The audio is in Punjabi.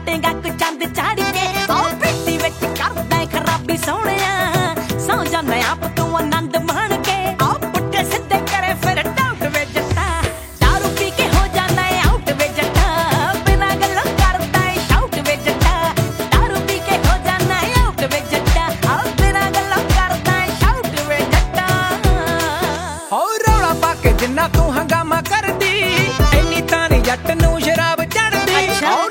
ਕੱਟੇਗਾ ਕੋਈ ਚੰਦ ਚਾੜ ਕੇ ਉਹ ਪਿੱਟੀ ਵਿੱਚ ਕਰਦਾ ਖਰਾਬੀ ਸੋਹਣਿਆ ਸੌ ਜਾਂਦਾ ਆਪ ਤੂੰ ਆਨੰਦ ਮਾਣ ਕੇ ਆਹ ਪੁੱਠੇ ਸਿੱਧੇ ਕਰੇ ਫਿਰ ਡਾਊਟ ਵੇ ਜੱਟਾ ਦਾਰੂ ਪੀ ਕੇ ਹੋ ਜਾਂਦਾ ਆਊਟ ਵੇ ਜੱਟਾ ਬਿਨਾਂ ਗੱਲਾਂ ਕਰਦਾ ਸ਼ਾਊਟ ਵੇ ਜੱਟਾ ਦਾਰੂ ਪੀ ਕੇ ਹੋ ਜਾਂਦਾ ਆਊਟ ਵੇ ਜੱਟਾ ਆਹ ਬਿਨਾਂ ਗੱਲਾਂ ਕਰਦਾ ਸ਼ਾਊਟ ਵੇ ਜੱਟਾ ਹੋ ਰੌਲਾ ਪਾ ਕੇ ਜਿੰਨਾ ਤੂੰ